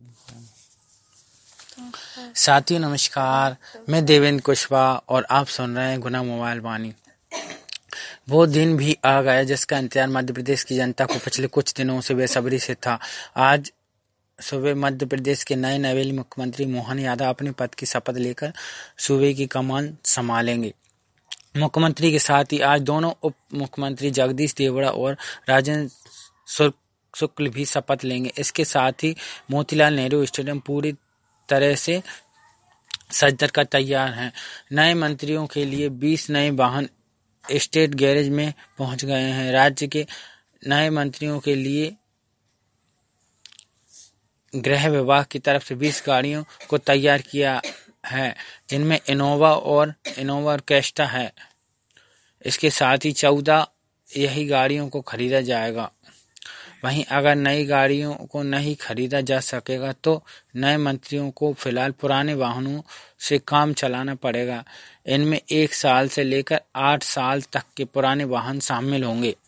साथियों नमस्कार, मैं देवेंद्र कुशवाहा और आप सुन रहे हैं गुना मोबाइल वाणी। वो दिन भी आ गया जिसका इंतजार मध्य प्रदेश की जनता को पिछले कुछ दिनों से बेसब्री से था। आज सुबह मध्य प्रदेश के नए नवेले मुख्यमंत्री मोहन यादव अपने पद की शपथ लेकर सूबे की कमान संभालेंगे। मुख्यमंत्री के साथ ही आज दोनों उप मुख्यमंत्री जगदीश देवड़ा और राजेंद्र शुक्ल भी शपथ लेंगे। इसके साथ ही मोतीलाल नेहरू स्टेडियम पूरी तरह से सज कर तैयार हैं। नए मंत्रियों के लिए 20 नए वाहन स्टेट गैरेज में पहुंच गए हैं। राज्य के नए मंत्रियों के लिए गृह विभाग की तरफ से 20 गाड़ियों को तैयार किया है, जिनमें इनोवा और इनोवा क्रिस्टा है। इसके साथ ही 14 यही गाड़ियों को खरीदा जाएगा। वहीं अगर नई गाड़ियों को नहीं खरीदा जा सकेगा तो नए मंत्रियों को फिलहाल पुराने वाहनों से काम चलाना पड़ेगा। इनमें 1 साल से लेकर 8 साल तक के पुराने वाहन शामिल होंगे।